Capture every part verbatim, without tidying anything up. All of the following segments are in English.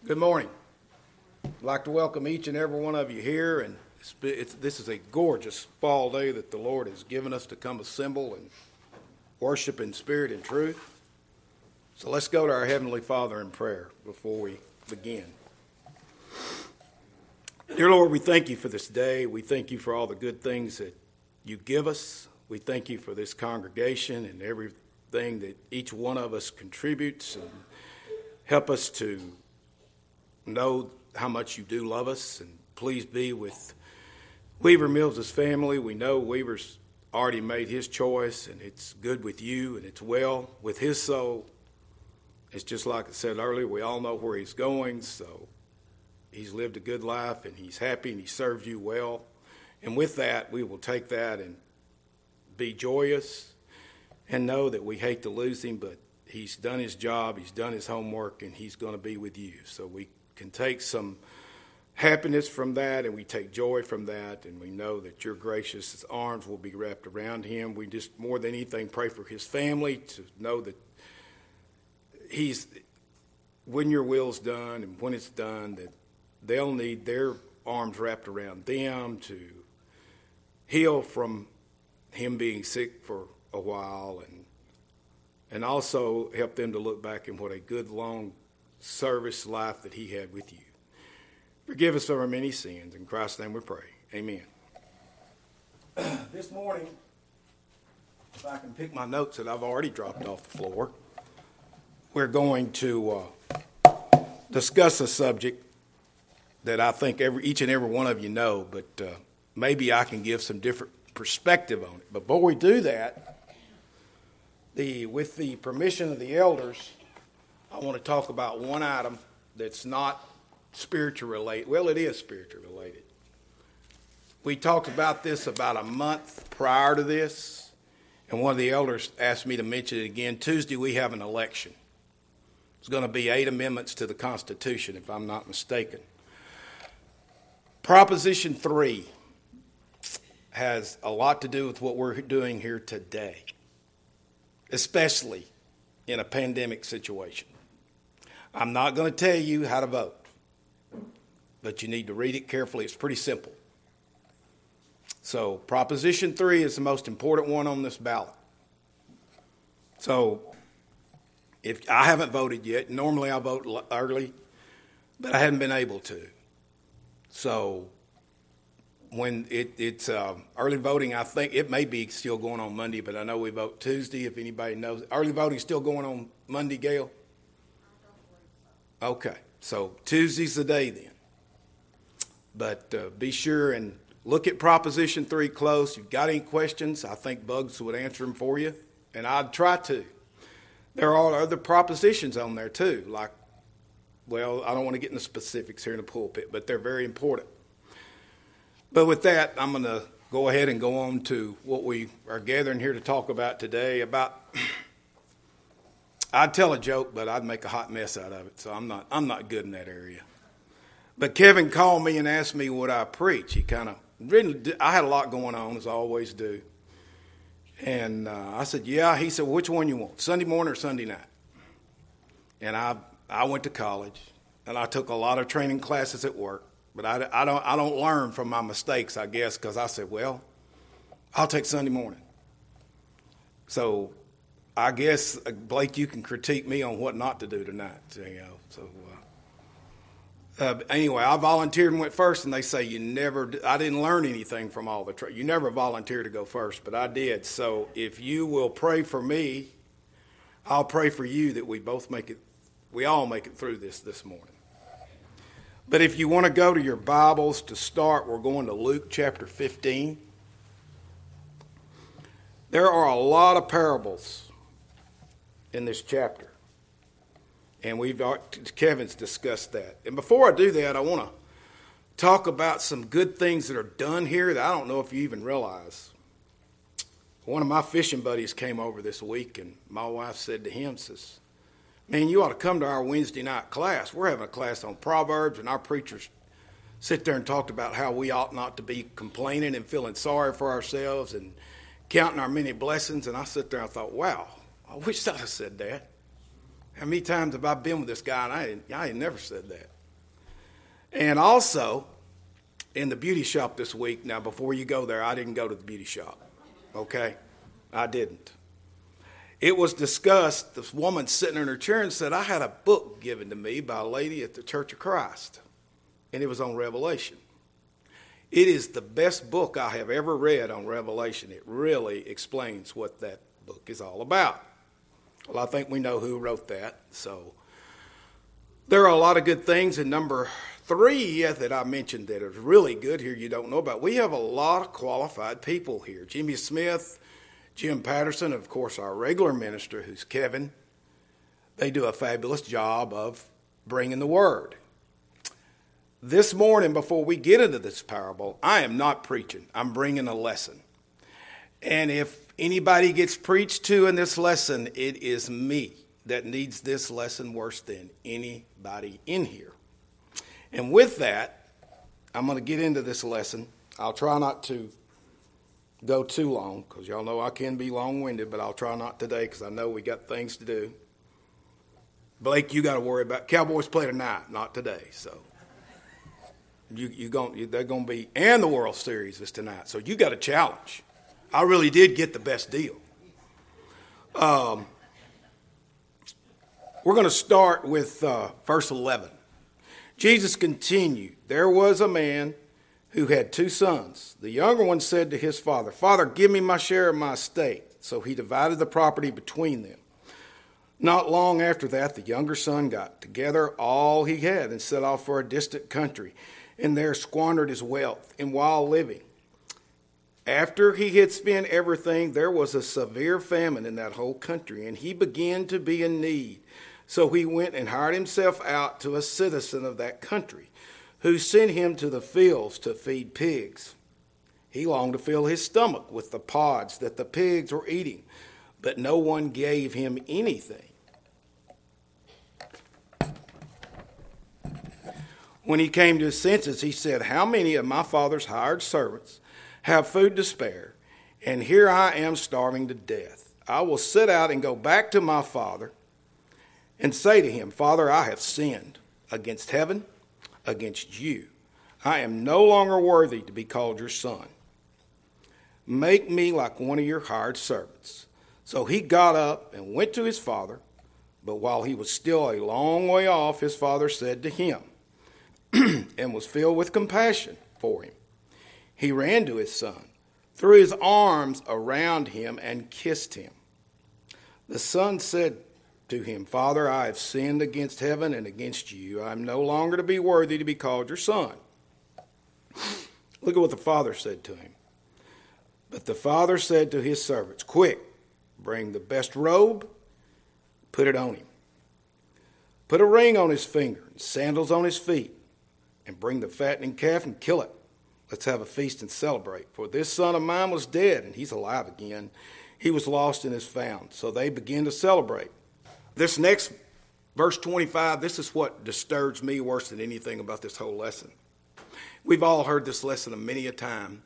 Good morning. I'd like to welcome each and every one of you here, and it's, it's, this is a gorgeous fall day that the Lord has given us to come assemble and worship in spirit and truth. So let's go to our Heavenly Father in prayer before we begin. Dear Lord, we thank you for this day. We thank you for all the good things that you give us. We thank you for this congregation and everything that each one of us contributes, and help us to know how much you do love us, and please be with Weaver Mills' family. We know Weaver's already made his choice, and it's good with you, and it's well with his soul. It's just like I said earlier, we all know where he's going, so he's lived a good life, and he's happy, and he served you well. And with that, we will take that and be joyous and know that we hate to lose him, but he's done his job, he's done his homework, and he's going to be with you. So we can take some happiness from that, and we take joy from that, and we know that your gracious arms will be wrapped around him. We just, more than anything, pray for his family to know that he's, when your will's done and when it's done, that they'll need their arms wrapped around them to heal from him being sick for a while, and and also help them to look back in what a good long service life that he had with you. Forgive us of our many sins. In Christ's name we pray. Amen. This morning, if I can pick my notes that I've already dropped off the floor, we're going to uh, discuss a subject that I think every, each and every one of you know, but uh, maybe I can give some different perspective on it. Before we do that, the with the permission of the elders, I want to talk about one item that's not spiritual related. Well, it is spiritual related. We talked about this about a month prior to this, and one of the elders asked me to mention it again. Tuesday, we have an election. It's going to be eight amendments to the Constitution, if I'm not mistaken. Proposition three has a lot to do with what we're doing here today, especially in a pandemic situation. I'm not going to tell you how to vote, but you need to read it carefully. It's pretty simple. So Proposition three is the most important one on this ballot. So if I haven't voted yet, normally I vote early, but I haven't been able to. So when it, it's uh, early voting, I think it may be still going on Monday, but I know we vote Tuesday, if anybody knows. Early voting is still going on Monday, Gail? Okay, so Tuesday's the day then. But uh, be sure and look at Proposition three close. If you've got any questions, I think Bugs would answer them for you, and I'd try to. There are other propositions on there too, like, well, I don't want to get into specifics here in the pulpit, but they're very important. But with that, I'm going to go ahead and go on to what we are gathering here to talk about today. About, I'd tell a joke, but I'd make a hot mess out of it, so I'm not I'm not good in that area. But Kevin called me and asked me would I preach. He kind of really, I had a lot going on, as I always do. And uh, I said, yeah. He said, well, which one you want, Sunday morning or Sunday night? And I I went to college, and I took a lot of training classes at work. But I, I don't I don't learn from my mistakes, I guess, because I said, well, I'll take Sunday morning. So I guess, uh, Blake, you can critique me on what not to do tonight. You know, so uh, uh, anyway, I volunteered and went first, and they say you never. I didn't learn anything from all the. Tra- you never volunteered to go first, but I did. So if you will pray for me, I'll pray for you that we both make it. We all make it through this this morning. But if you want to go to your Bibles to start, we're going to Luke chapter fifteen. There are a lot of parables in this chapter, and we've Kevin's discussed that. And before I do that, I want to talk about some good things that are done here that I don't know if you even realize. One of my fishing buddies came over this week, and my wife said to him, says, man, you ought to come to our Wednesday night class. We're having a class on Proverbs, and our preachers sit there and talked about how we ought not to be complaining and feeling sorry for ourselves and counting our many blessings. And I sit there and I thought, wow, I wish I'd have said that. How many times have I been with this guy and I ain't, I ain't never said that? And also, in the beauty shop this week, now before you go there, I didn't go to the beauty shop, okay? I didn't. It was discussed, this woman sitting in her chair and said, I had a book given to me by a lady at the Church of Christ, and it was on Revelation. It is the best book I have ever read on Revelation. It really explains what that book is all about. Well, I think we know who wrote that. So there are a lot of good things. And number three that I mentioned that is really good here you don't know about. We have a lot of qualified people here. Jimmy Smith, Jim Patterson, of course, our regular minister, who's Kevin. They do a fabulous job of bringing the word. This morning, before we get into this parable, I am not preaching. I'm bringing a lesson. And if anybody gets preached to in this lesson, it is me that needs this lesson worse than anybody in here. And with that, I'm going to get into this lesson. I'll try not to go too long, because y'all know I can be long-winded, but I'll try not today because I know we got things to do. Blake, you got to worry about Cowboys play tonight, not today. So you you going they're going to be, and the World Series is tonight. So you got a challenge. I really did get the best deal. Um, we're going to start with uh, verse eleven. Jesus continued, there was a man who had two sons. The younger one said to his father, Father, give me my share of my estate. So he divided the property between them. Not long after that, the younger son got together all he had and set off for a distant country, and there squandered his wealth in wild living. After he had spent everything, there was a severe famine in that whole country, and he began to be in need. So he went and hired himself out to a citizen of that country, who sent him to the fields to feed pigs. He longed to fill his stomach with the pods that the pigs were eating, but no one gave him anything. When he came to his senses, he said, how many of my father's hired servants have food to spare, and here I am starving to death? I will set out and go back to my father and say to him, Father, I have sinned against heaven, against you. I am no longer worthy to be called your son. Make me like one of your hired servants. So he got up and went to his father, but while he was still a long way off, his father said to him, and was filled with compassion for him. He ran to his son, threw his arms around him, and kissed him. The son said to him, Father, I have sinned against heaven and against you. I am no longer to be worthy to be called your son. Look at what the father said to him. But the father said to his servants, quick, bring the best robe, put it on him. Put a ring on his finger and sandals on his feet, and bring the fattening calf and kill it. Let's have a feast and celebrate. For this son of mine was dead, and he's alive again. He was lost and is found. So they began to celebrate. This next, verse twenty-five, this is what disturbs me worse than anything about this whole lesson. We've all heard this lesson a many a time.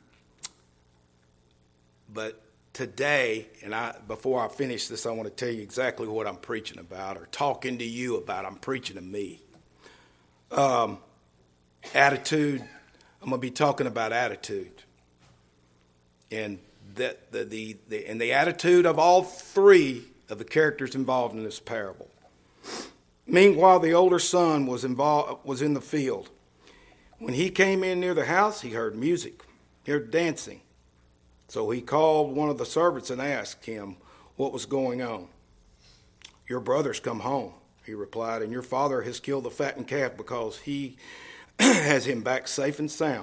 But today, and I before I finish this, I want to tell you exactly what I'm preaching about, or talking to you about. I'm preaching to me. Um, attitude. I'm going to be talking about attitude. And that the, the, the and the attitude of all three of the characters involved in this parable. Meanwhile, the older son was involved was in the field. When he came in near the house, he heard music, he heard dancing. So he called one of the servants and asked him what was going on. Your brother's come home, he replied, and your father has killed the fattened calf because he has him back safe and sound.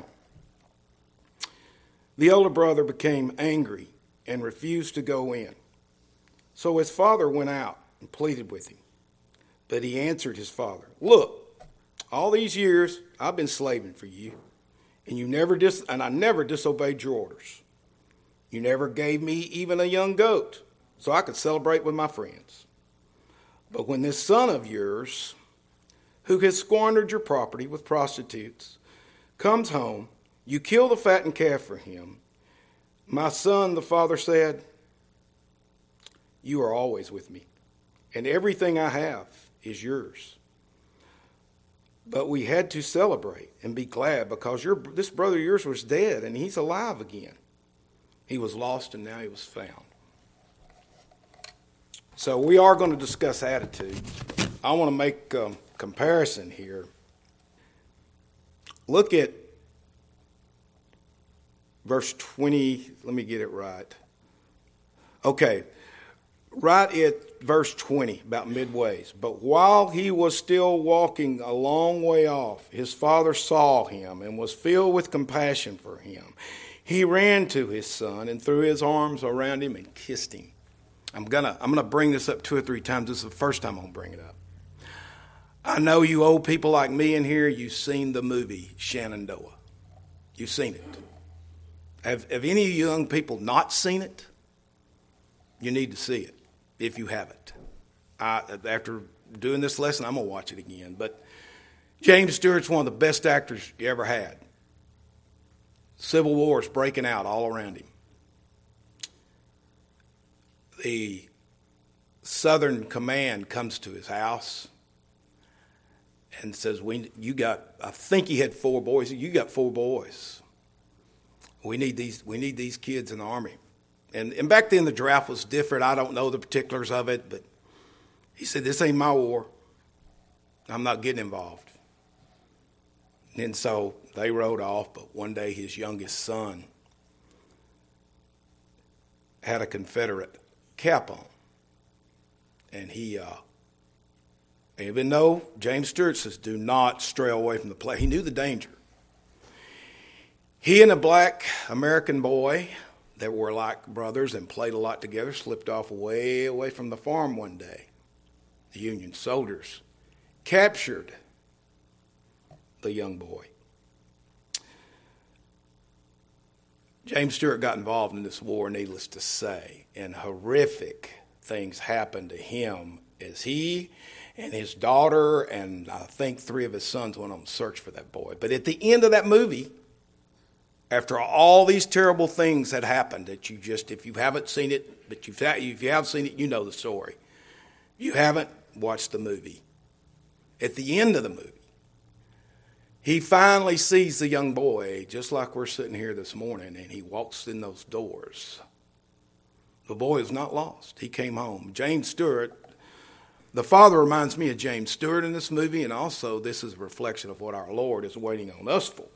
The older brother became angry and refused to go in. So his father went out and pleaded with him. But he answered his father, look, all these years I've been slaving for you, and you never dis- and I never disobeyed your orders. You never gave me even a young goat so I could celebrate with my friends. But when this son of yours, who has squandered your property with prostitutes, comes home, you kill the fattened calf for him. My son, the father said, you are always with me, and everything I have is yours. But we had to celebrate and be glad because your, this brother of yours was dead and he's alive again. He was lost and now he was found. So we are going to discuss attitude. I want to make a comparison here. Look at verse twenty. Let me get it right. Okay. Right at verse twenty, about midways. But while he was still walking a long way off, his father saw him and was filled with compassion for him. He ran to his son and threw his arms around him and kissed him. I'm gonna I'm gonna bring this up two or three times. This is the first time I'm gonna bring it up. I know you old people like me in here, you've seen the movie Shenandoah. You've seen it. Have, have any of you young people not seen it? You need to see it if you haven't. I, after doing this lesson, I'm going to watch it again. But James Stewart's one of the best actors you ever had. Civil War is breaking out all around him. The Southern Command comes to his house and says, "We, you got, I think he had four boys. You got four boys. We need these, we need these kids in the Army." And, and back then the draft was different. I don't know the particulars of it, but he said, "This ain't my war. I'm not getting involved." And so they rode off, but one day his youngest son had a Confederate cap on. And he, uh, even though James Stewart says, do not stray away from the play, he knew the danger. He and a black American boy that were like brothers and played a lot together slipped off way away from the farm one day. The Union soldiers captured the young boy. James Stewart got involved in this war, needless to say, and horrific things happened to him as he and his daughter and I think three of his sons went on search for that boy. But at the end of that movie, after all these terrible things had happened that you just, if you haven't seen it, but you've, if you have seen it, you know the story. If you haven't, watch the movie. At the end of the movie, he finally sees the young boy, just like we're sitting here this morning, and he walks in those doors. The boy is not lost. He came home. James Stewart, the father reminds me of James Stewart in this movie, and also this is a reflection of what our Lord is waiting on us for.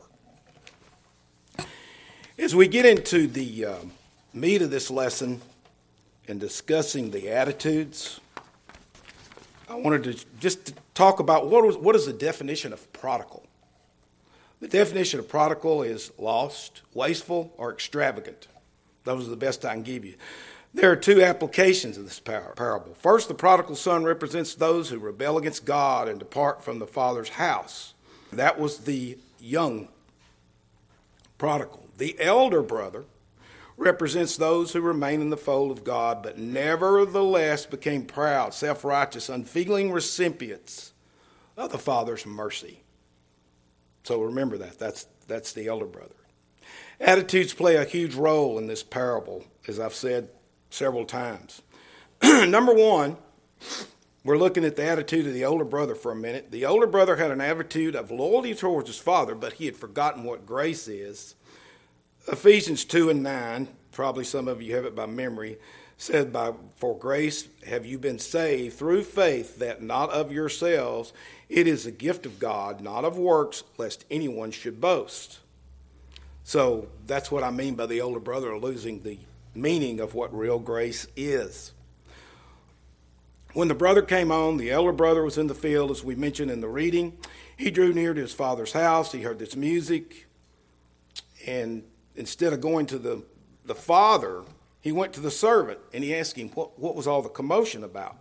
As we get into the uh, meat of this lesson and discussing the attitudes, I wanted to just talk about what, was, what is the definition of prodigal. The definition of prodigal is lost, wasteful, or extravagant. Those are the best I can give you. There are two applications of this parable. First, the prodigal son represents those who rebel against God and depart from the Father's house. That was the young prodigal. The elder brother represents those who remain in the fold of God, but nevertheless became proud, self-righteous, unfeeling recipients of the Father's mercy. So remember that. That's, that's the elder brother. Attitudes play a huge role in this parable, as I've said several times. Number one, we're looking at the attitude of the older brother for a minute. The older brother had an attitude of loyalty towards his father, but he had forgotten what grace is. Ephesians two and nine, probably some of you have it by memory, said, by, "For grace have you been saved through faith, that not of yourselves. It is a gift of God, not of works, lest anyone should boast." So that's what I mean by the older brother losing the meaning of what real grace is. When the brother came on, the elder brother was in the field, as we mentioned in the reading. He drew near to his father's house. He heard this music. And instead of going to the, the father, he went to the servant, and he asked him, what, what was all the commotion about?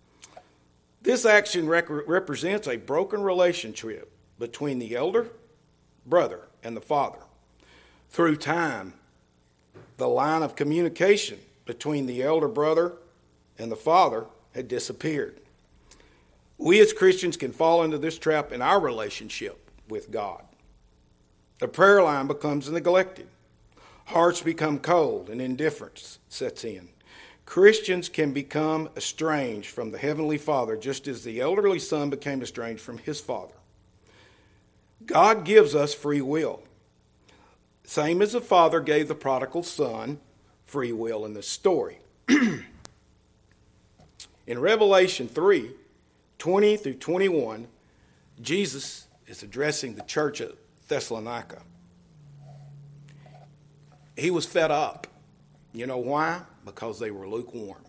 This action rec- represents a broken relationship between the elder brother and the father. Through time, the line of communication between the elder brother and the father had disappeared. We as Christians can fall into this trap in our relationship with God. The prayer line becomes neglected. Hearts become cold and indifference sets in. Christians can become estranged from the Heavenly Father just as the elderly son became estranged from his father. God gives us free will. Same as the father gave the prodigal son free will in this story. In Revelation three, twenty through twenty-one, Jesus is addressing the church at Thessalonica. He was fed up. You know why? Because they were lukewarm.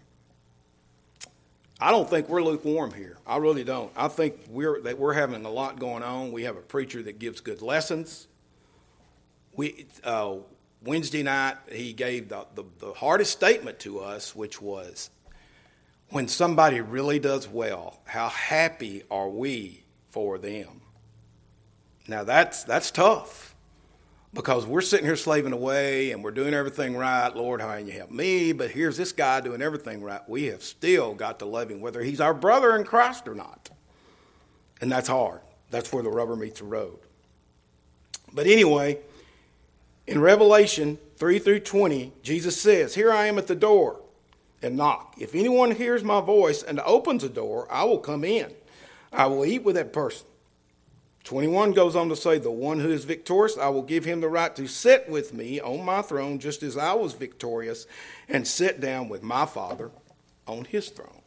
I don't think we're lukewarm here. I really don't. I think we're that we're having a lot going on. We have a preacher that gives good lessons. We uh, Wednesday night he gave the, the, the hardest statement to us, which was, when somebody really does well, how happy are we for them? Now that's that's tough. Because we're sitting here slaving away and we're doing everything right. Lord, how can you help me? But here's this guy doing everything right. We have still got to love him, whether he's our brother in Christ or not. And that's hard. That's where the rubber meets the road. But anyway, in Revelation three through twenty, Jesus says, "Here I am at the door and knock. If anyone hears my voice and opens the door, I will come in. I will eat with that person." twenty-one goes on to say, "The one who is victorious, I will give him the right to sit with me on my throne, just as I was victorious and sit down with my Father on his throne."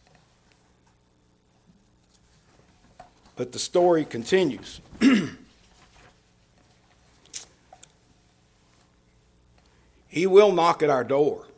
But the story continues. He will knock at our door,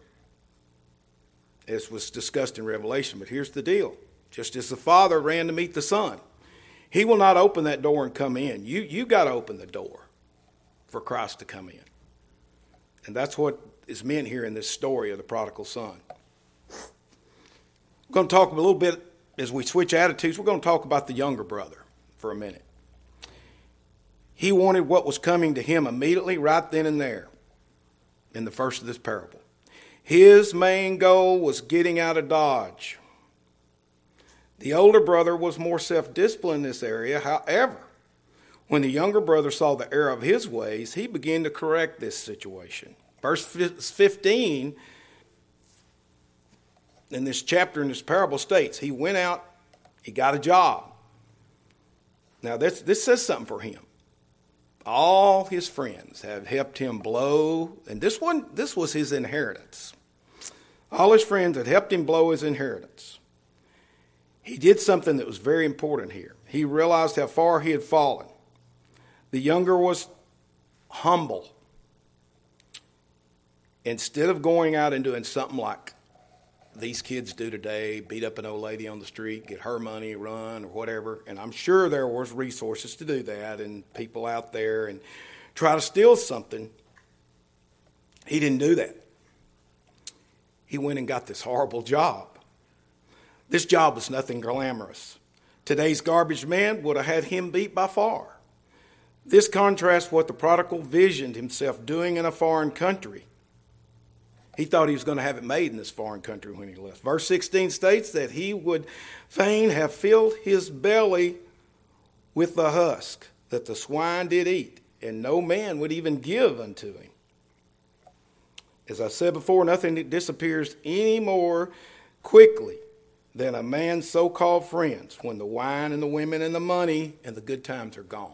as was discussed in Revelation. But here's the deal. Just as the Father ran to meet the Son, he will not open that door and come in. You you got to open the door for Christ to come in. And that's what is meant here in this story of the prodigal son. We're going to talk a little bit, as we switch attitudes, we're going to talk about the younger brother for a minute. He wanted what was coming to him immediately, right then and there, in the first of this parable. His main goal was getting out of Dodge. The older brother was more self-disciplined in this area. However, when the younger brother saw the error of his ways, he began to correct this situation. Verse fifteen in this chapter in this parable states, he went out, he got a job. Now this, this says something for him. All his friends have helped him blow, and this one, this was his inheritance. All his friends had helped him blow his inheritance. He did something that was very important here. He realized how far he had fallen. The younger was humble. Instead of going out and doing something like these kids do today, beat up an old lady on the street, get her money, run, or whatever, and I'm sure there was resources to do that and people out there and try to steal something, he didn't do that. He went and got this horrible job. This job was nothing glamorous. Today's garbage man would have had him beat by far. This contrasts what the prodigal visioned himself doing in a foreign country. He thought he was going to have it made in this foreign country when he left. Verse sixteen states that he would fain have filled his belly with the husk that the swine did eat, and no man would even give unto him. As I said before, nothing disappears any more quickly than a man's so-called friends when the wine and the women and the money and the good times are gone.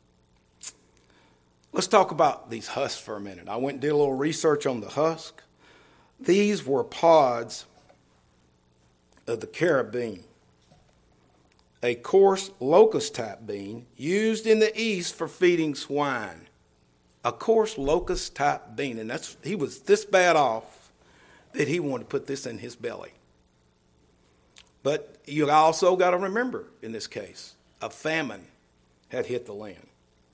Let's talk about these husks for a minute. I went and did a little research on the husk. These were pods of the carob bean, a coarse locust-type bean used in the East for feeding swine. A coarse locust-type bean, and that's he was this bad off that he wanted to put this in his belly. But you also got to remember, in this case, a famine had hit the land.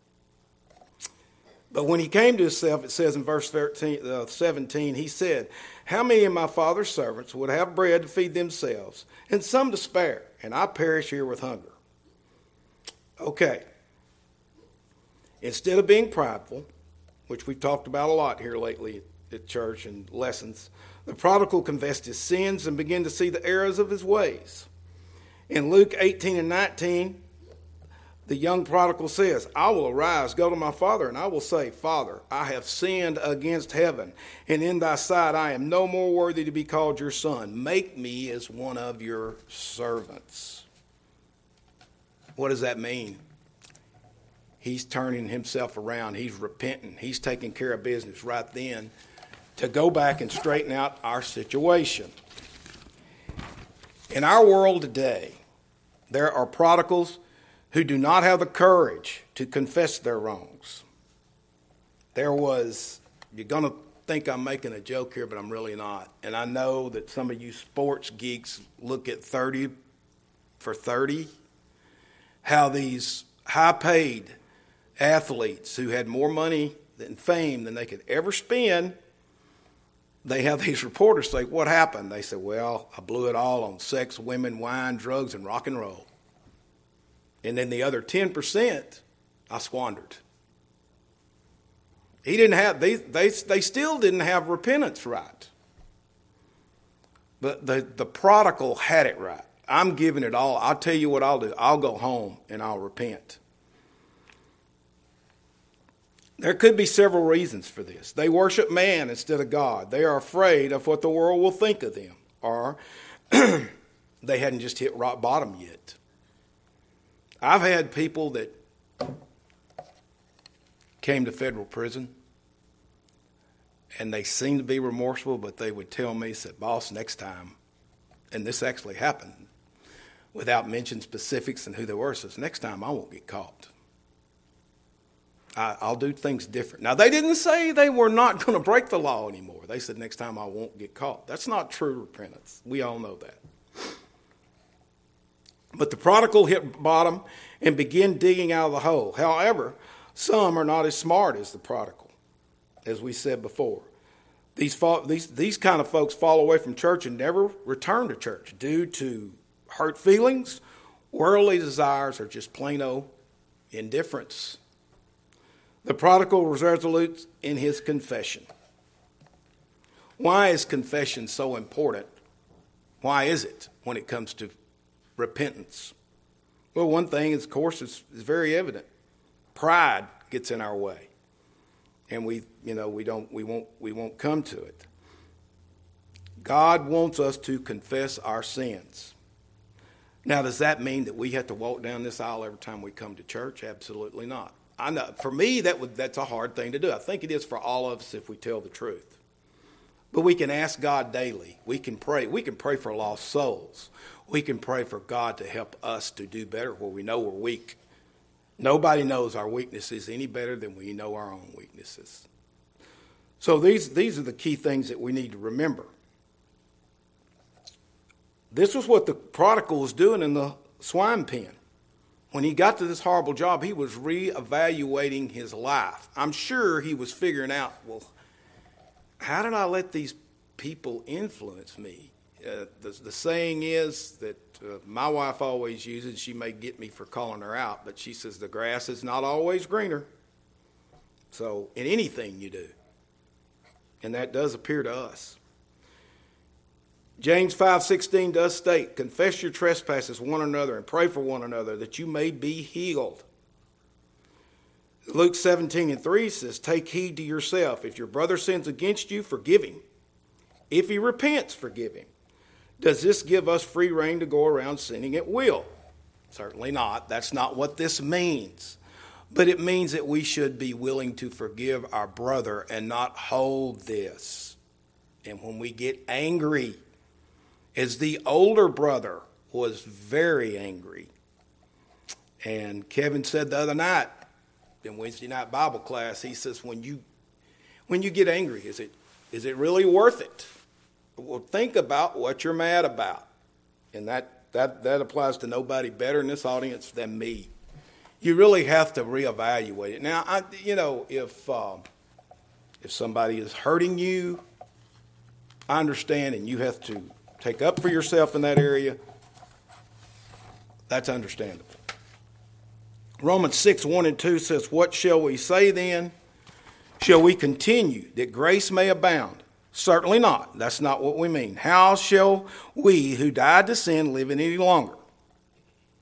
But when he came to himself, it says in verse thirteen, uh, seventeen, he said, "How many of my father's servants would have bread to feed themselves, and some to spare, and I perish here with hunger?" Okay. Instead of being prideful, which we've talked about a lot here lately at church and lessons, the prodigal confessed his sins and began to see the errors of his ways. In Luke eighteen and nineteen, the young prodigal says, I will arise, go to my father, and I will say, Father, I have sinned against heaven, and in thy sight I am no more worthy to be called your son. Make me as one of your servants. What does that mean? He's turning himself around. He's repenting. He's taking care of business right then to go back and straighten out our situation. In our world today, there are prodigals who do not have the courage to confess their wrongs. There was, you're going to think I'm making a joke here, but I'm really not. And I know that some of you sports geeks look at thirty for thirty, how these high-paid athletes who had more money and fame than they could ever spend, they have these reporters say, what happened? They say, well, I blew it all on sex, women, wine, drugs, and rock and roll. And then the other ten percent, I squandered. He didn't have, they, they, they still didn't have repentance right. But the, the prodigal had it right. I'm giving it all. I'll tell you what I'll do. I'll go home and I'll repent. There could be several reasons for this. They worship man instead of God. They are afraid of what the world will think of them. Or they hadn't just hit rock bottom yet. I've had people that came to federal prison and they seemed to be remorseful, but they would tell me, said, boss, next time, and this actually happened, without mentioning specifics and who they were, says, next time I won't get caught. I, I'll do things different. Now, they didn't say they were not going to break the law anymore. They said, next time I won't get caught. That's not true repentance. We all know that. But the prodigal hit bottom and began digging out of the hole. However, some are not as smart as the prodigal, as we said before. These, fo- these, these kind of folks fall away from church and never return to church due to hurt feelings, worldly desires, or just plain old indifference. The prodigal was resolute in his confession. Why is confession so important? Why is it when it comes to repentance? Well, one thing, is, of course, is, is very evident. Pride gets in our way, and we, you know, we don't, we won't, we won't come to it. God wants us to confess our sins. Now, does that mean that we have to walk down this aisle every time we come to church? Absolutely not. I know, for me, that would, that's a hard thing to do. I think it is for all of us if we tell the truth. But we can ask God daily. We can pray. We can pray for lost souls. We can pray for God to help us to do better where we know we're weak. Nobody knows our weaknesses any better than we know our own weaknesses. So these, these are the key things that we need to remember. This was what the prodigal was doing in the swine pen. When he got to this horrible job, he was reevaluating his life. I'm sure he was figuring out, well, how did I let these people influence me? Uh, the, the saying is that uh, my wife always uses, she may get me for calling her out, but she says the grass is not always greener. So in anything you do, and that does appear to us. James five sixteen does state, confess your trespasses one another and pray for one another that you may be healed. Luke seventeen and three says, take heed to yourself. If your brother sins against you, forgive him. If he repents, forgive him. Does this give us free rein to go around sinning at will? Certainly not. That's not what this means. But it means that we should be willing to forgive our brother and not hold this. And when we get angry, as the older brother was very angry. And Kevin said the other night in Wednesday night Bible class, he says, when you when you get angry, is it is it really worth it? Well, think about what you're mad about. And that, that, that applies to nobody better in this audience than me. You really have to reevaluate it. Now, I, you know, if uh, if somebody is hurting you, I understand, and you have to take up for yourself in that area. That's understandable. Romans six, one and two says, what shall we say then? Shall we continue that grace may abound? Certainly not. That's not what we mean. How shall we who died to sin live any longer?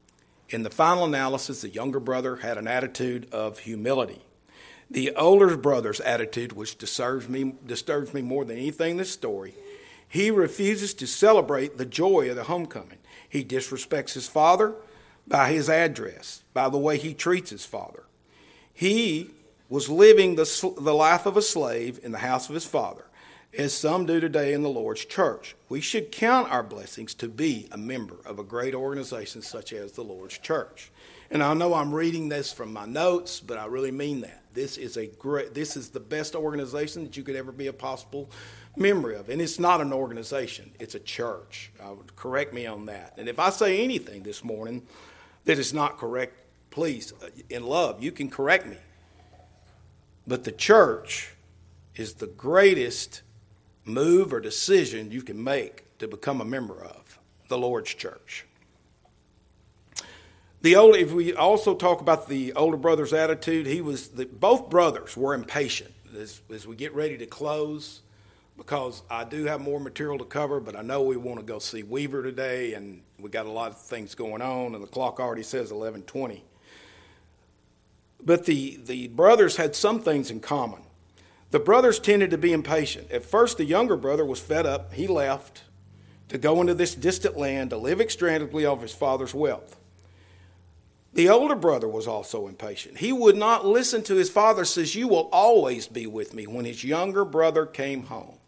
In the final analysis, the younger brother had an attitude of humility. The older brother's attitude, which disturbs me, disturbs me more than anything in this story, he refuses to celebrate the joy of the homecoming. He disrespects his father by his address, by the way he treats his father. He was living the, the life of a slave in the house of his father, as some do today in the Lord's church. We should count our blessings to be a member of a great organization such as the Lord's church. And I know I'm reading this from my notes, but I really mean that. This is a great, this is the best organization that you could ever be a possible member of. And it's not an organization, it's a church. I would correct me on that. And if I say anything this morning that is not correct, please, in love, you can correct me. But the church is the greatest move or decision you can make to become a member of the Lord's church. The old, if we also talk about the older brother's attitude, he was the, both brothers were impatient. As, as we get ready to close, because I do have more material to cover, but I know we want to go see Weaver today, and we got a lot of things going on, and the clock already says eleven twenty. But the, the brothers had some things in common. The brothers tended to be impatient. At first, the younger brother was fed up. He left to go into this distant land to live extravagantly off his father's wealth. The older brother was also impatient. He would not listen to his father, says, "You will always be with me," when his younger brother came home.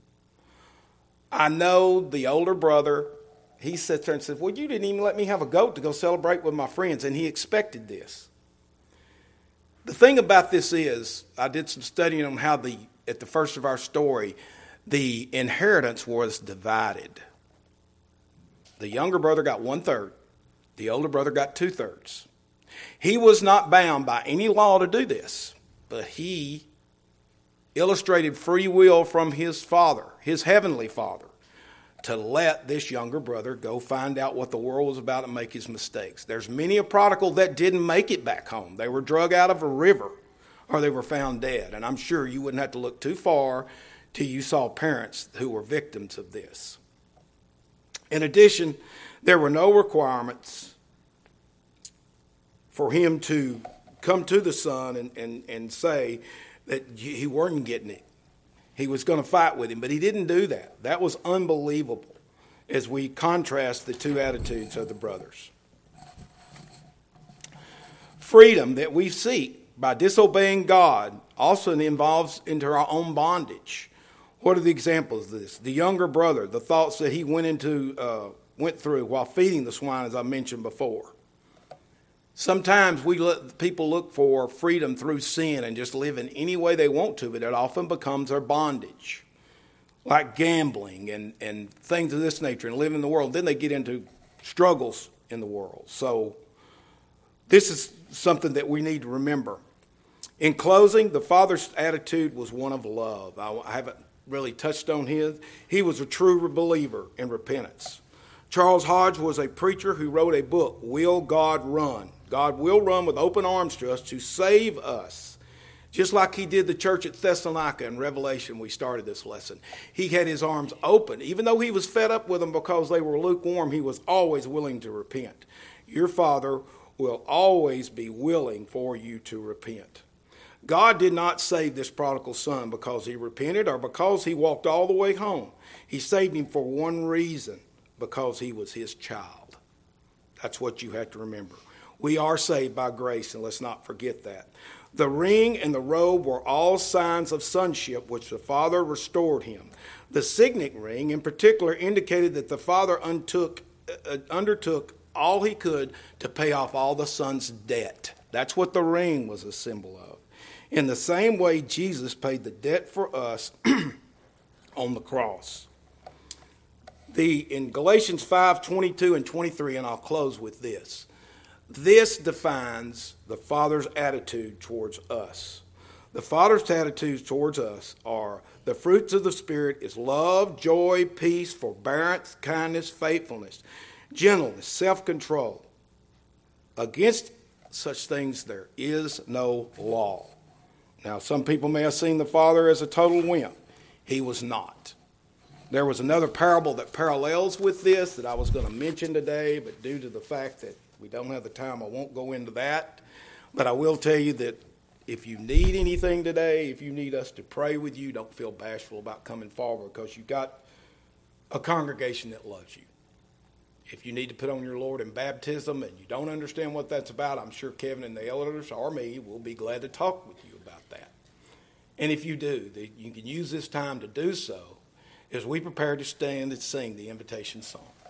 I know the older brother, he sits there and says, "Well, you didn't even let me have a goat to go celebrate with my friends," and he expected this. The thing about this is, I did some studying on how the, at the first of our story, the inheritance was divided. The younger brother got one third. The older brother got two thirds. He was not bound by any law to do this, but he illustrated free will from his father, his heavenly father, to let this younger brother go find out what the world was about and make his mistakes. There's many a prodigal that didn't make it back home. They were drug out of a river or they were found dead. And I'm sure you wouldn't have to look too far till you saw parents who were victims of this. In addition, there were no requirements for him to come to the son and, and, and say that he wasn't getting it. He was going to fight with him, but he didn't do that. That was unbelievable as we contrast the two attitudes of the brothers. Freedom that we seek by disobeying God also involves into our own bondage. What are the examples of this? The younger brother, the thoughts that he went into, uh, went through while feeding the swine, as I mentioned before. Sometimes we let people look for freedom through sin and just live in any way they want to, but it often becomes their bondage, like gambling and, and things of this nature, and living in the world. Then they get into struggles in the world. So this is something that we need to remember. In closing, the father's attitude was one of love. I, I haven't really touched on his. He was a true believer in repentance. Charles Hodge was a preacher who wrote a book, Will God Run? God will run with open arms to us to save us, just like he did the church at Thessalonica in Revelation. We started this lesson. He had his arms open. Even though he was fed up with them because they were lukewarm, he was always willing to repent. Your Father will always be willing for you to repent. God did not save this prodigal son because he repented or because he walked all the way home. He saved him for one reason, because he was his child. That's what you have to remember. We are saved by grace, and let's not forget that. The ring and the robe were all signs of sonship, which the Father restored him. The signet ring, in particular, indicated that the Father undertook, uh, undertook all he could to pay off all the son's debt. That's what the ring was a symbol of. In the same way, Jesus paid the debt for us on the cross. The, in Galatians five, twenty-two and twenty-three, and I'll close with this. This defines the Father's attitude towards us. The Father's attitudes towards us are the fruits of the Spirit is love, joy, peace, forbearance, kindness, faithfulness, gentleness, self-control. Against such things there is no law. Now, some people may have seen the Father as a total wimp. He was not. There was another parable that parallels with this that I was going to mention today, but due to the fact that We don't have the time. I won't go into that. But I will tell you that if you need anything today, if you need us to pray with you, don't feel bashful about coming forward, because you've got a congregation that loves you. If you need to put on your Lord in baptism and you don't understand what that's about, I'm sure Kevin and the elders or me will be glad to talk with you about that. And if you do, you can use this time to do so as we prepare to stand and sing the invitation song.